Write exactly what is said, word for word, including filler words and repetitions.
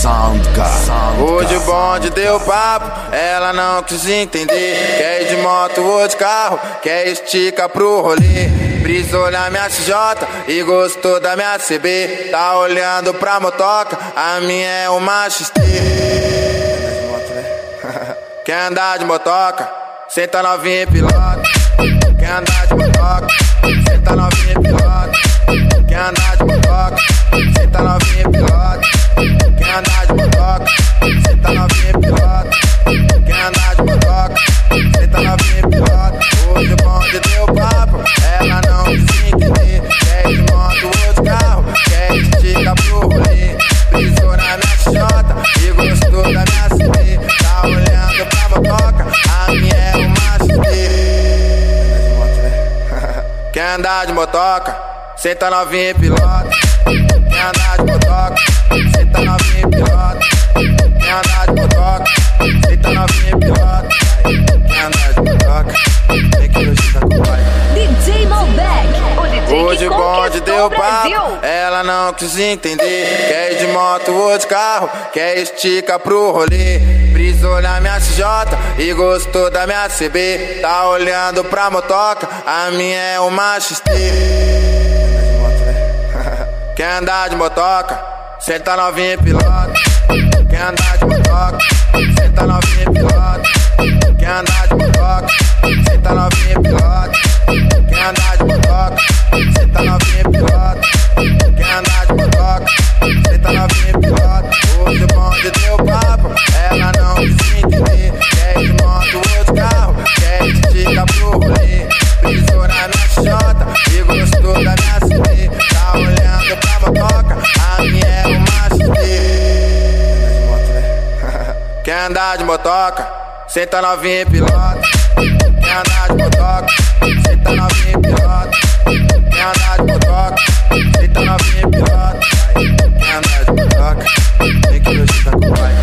Soundgar. O de bonde deu papo, ela não quis entender. Quer ir de moto ou de carro, quer estica pro rolê. Brisou na minha C J e gostou da minha C B. Tá olhando pra motoca, a minha é uma X T. Quer andar de motoca, senta novinha e pilota. Quer andar de motoca, senta novinha e pilota. Quer andar de motoca, senta novinha e pilota. Quer andar de motoca, senta novinha e pilota. Quer andar de motoca, senta novinha e pilota. Hoje o bonde deu papo, ela não quis entender. Quer de moto ou de carro, quer estica pro rolê. Brisou na minha C J e gostou da minha C B. Tá olhando pra motoca, a minha é uma X T. Quer andar de motoca, senta novinha e pilota. Quer andar de motoca, senta novinha e pilota. Quer andar de motoca, senta novinha e pilota. Quer andar de motoca, vem que hoje tá com o pai. D J Malbec, o D J Hoje que bonde deu conquistou o Brasil. papo, ela não quis entender. Quer ir de moto ou de carro, quer estica pro rolê. Brisou na minha C J e gostou da minha C B. Tá olhando pra motoca, a minha é uma X T. Quer andar de motoca, senta novinha e pilota. Quer andar de motoca, senta novinha e pilota. Quer andar de motoca, senta novinha e pilota. Quer andar de motoca, senta novinha e pilota. Quer andar de motoca, senta novinha e pilota. Hoje o bonde deu papo, ela não quis entender. Quer ir de moto ou de carro, quer estica pro rolê. Brisou na minha C J e gostou da minha C B. Tá olhando pra motoca, a minha é uma X T. Quer andar de motoca, senta novinha e pilota. Quer andar de motoca, senta novinha e pilota. Quer andar de motoca, senta novinha e pilota. Quer andar de motoca, vem que hoje tá com o pai.